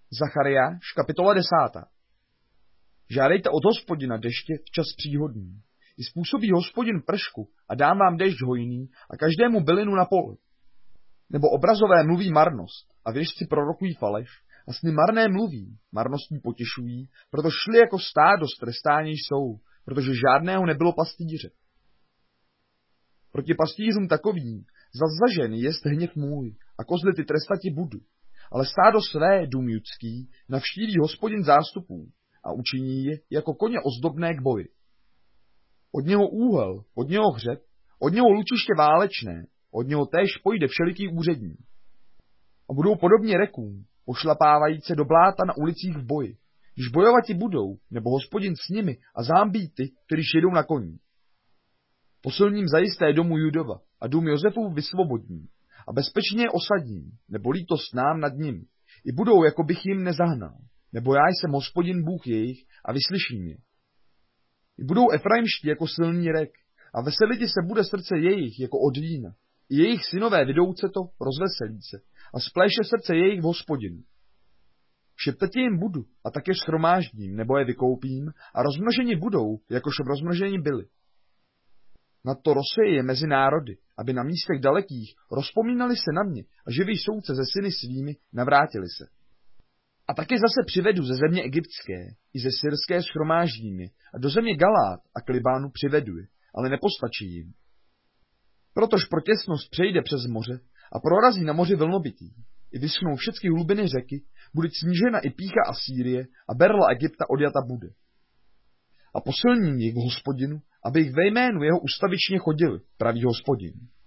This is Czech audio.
Zachariáš, kapitola 10. Žádejte od Hospodina deště v čas příhodný. I způsobí Hospodin pršku a dám vám déšť hojný a každému bylinu na poli. Nebo obrazové mluví marnost a věštci prorokují faleš a sny marné mluví, marností potěšují, proto šli jako stádo z trestání jsou, protože žádného nebylo pastýře. Proti pastýřům takovým zas za ženy jest hněv můj a kozly ty trestati budu. Ale stádo své, dům judský, navštíví Hospodin zástupů a učiní je jako koně ozdobné k boji. Od něho úhel, od něho hřeb, od něho lučiště válečné, od něho též pojde všeliký úřední. A budou podobně rekům, pošlapávajíce do bláta na ulicích v boji, když bojovati budou, nebo Hospodin s nimi a zámbí ty, kteří jedou na koní. Posilním zajisté domu Judova a dům Josefův vysvobodní a bezpečně je osadím, nebo lítost nám nad nimi, i budou, jako bych jim nezahnal, nebo já jsem Hospodin Bůh jejich a vyslyším je. I budou Efraimští jako silný rek a veseliti se bude srdce jejich jako od vína. I jejich synové vydouce to rozveselí se a spléše srdce jejich v Hospodinu. Šeptati jim budu a také shromáždím, nebo je vykoupím a rozmnoženi budou, jakož rozmnoženi byli. Nadto rozseje je mezi národy, aby na místech dalekých rozpomínali se na mě a živí soudce ze syny svými navrátili se. A také zase přivedu ze země egyptské i ze syrské shromáždím je a do země Galát a Klibánu přivedu je, ale nepostačí jim. Protož pro těsnost přejde přes moře a prorazí na moři vlnobitý. I vyschnou všechny hlubiny řeky, bude snížena i pýcha Asýrie a berla Egypta odjata bude. A posilním jich v Hospodinu, aby jich ve jménu jeho ustavičně chodili, praví Hospodin.